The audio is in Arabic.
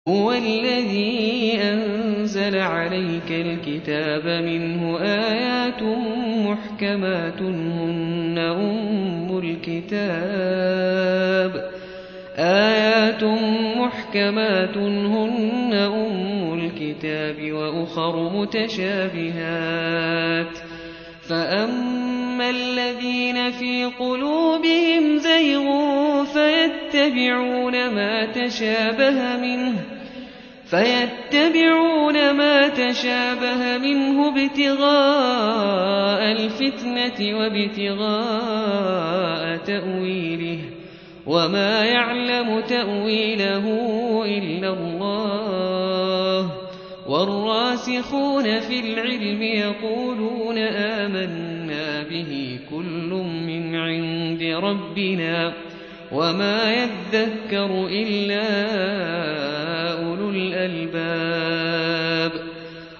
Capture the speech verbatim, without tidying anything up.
هُوَ الَّذِي أَنزَلَ عَلَيْكَ الْكِتَابَ مِنْهُ آيَاتٌ مُحْكَمَاتٌ هُنَّ أُمُّ الْكِتَابِ آيَاتٌ مُحْكَمَاتٌ هُنَّ أُمُّ الْكِتَابِ وَأُخَرُ مُتَشَابِهَاتٌ ۖ فَأَمَّا الَّذِينَ فِي قُلُوبِهِمْ زَيْغٌ فَيَتَّبِعُونَ مَا تَشَابَهَ مِنْهُ ابْتِغَاءَ الْفِتْنَةِ وَابْتِغَاءَ تَأْوِيلِهِ ۗ وَمَا يَعْلَمُ تَأْوِيلَهُ إِلَّا اللَّهُ ۗ وَالرَّاسِخُونَ في الْعِلْمِ يَقُولُونَ آمَنَّا بِهِ كُلٌّ مِّنْ عِندِ رَبِّنَا وَمَا يَذَّكَّرُ إِلَّا أُولُو الْأَلْبَابِ.